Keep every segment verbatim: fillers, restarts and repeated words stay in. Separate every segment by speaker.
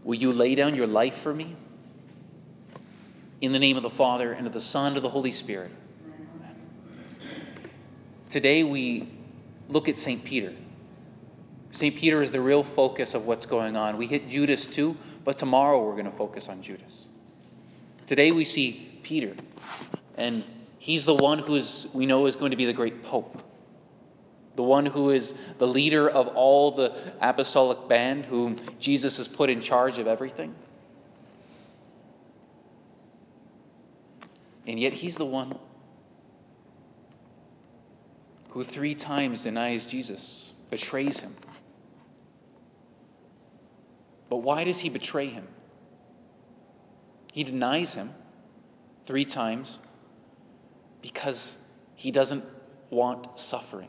Speaker 1: Will you lay down your life for me? In the name of the Father, and of the Son, and of the Holy Spirit. Amen. Today we look at Saint Peter. Saint Peter is the real focus of what's going on. We hit Judas too, but tomorrow we're going to focus on Judas. Today we see Peter, and he's the one who is, we know is going to be the great Pope. The one who is the leader of all the apostolic band, whom Jesus has put in charge of everything. And yet he's the one who three times denies Jesus, betrays him. But why does he betray him? He denies him three times because he doesn't want suffering.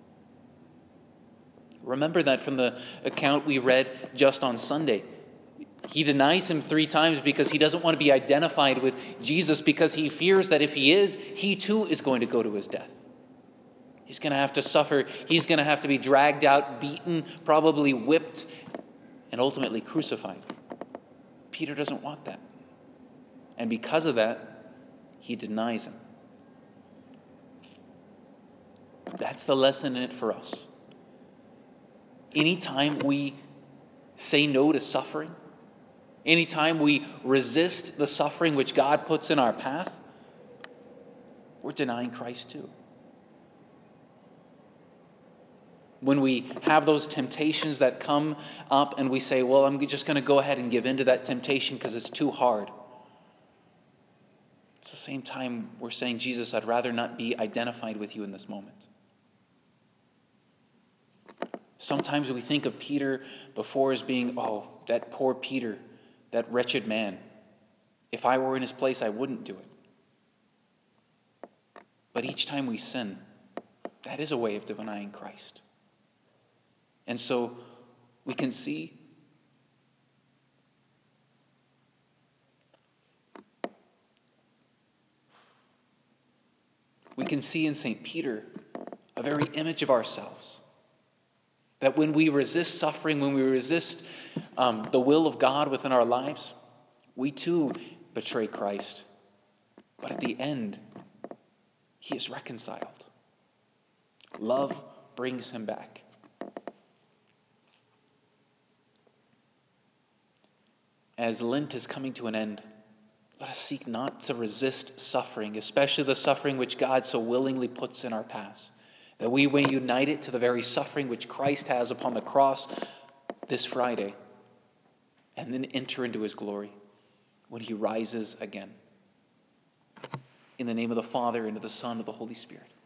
Speaker 1: Remember that from the account we read just on Sunday. He denies him three times because he doesn't want to be identified with Jesus, because he fears that if he is, he too is going to go to his death. He's going to have to suffer. He's going to have to be dragged out, beaten, probably whipped, and ultimately crucified. Peter doesn't want that. And because of that, he denies him. That's the lesson in it for us. Anytime we say no to suffering, anytime we resist the suffering which God puts in our path, we're denying Christ too. When we have those temptations that come up and we say, well, I'm just going to go ahead and give in to that temptation because it's too hard. It's the same time we're saying, Jesus, I'd rather not be identified with you in this moment. Sometimes we think of Peter before as being, oh, that poor Peter, that wretched man. If I were in his place, I wouldn't do it. But each time we sin, that is a way of denying Christ. And so we can see we can see in Saint Peter a very image of ourselves. That when we resist suffering, when we resist um, the will of God within our lives, we too betray Christ. But at the end, he is reconciled. Love brings him back. As Lent is coming to an end, let us seek not to resist suffering, especially the suffering which God so willingly puts in our paths. That we may unite it to the very suffering which Christ has upon the cross this Friday, and then enter into his glory when he rises again. In the name of the Father, and of the Son, and of the Holy Spirit.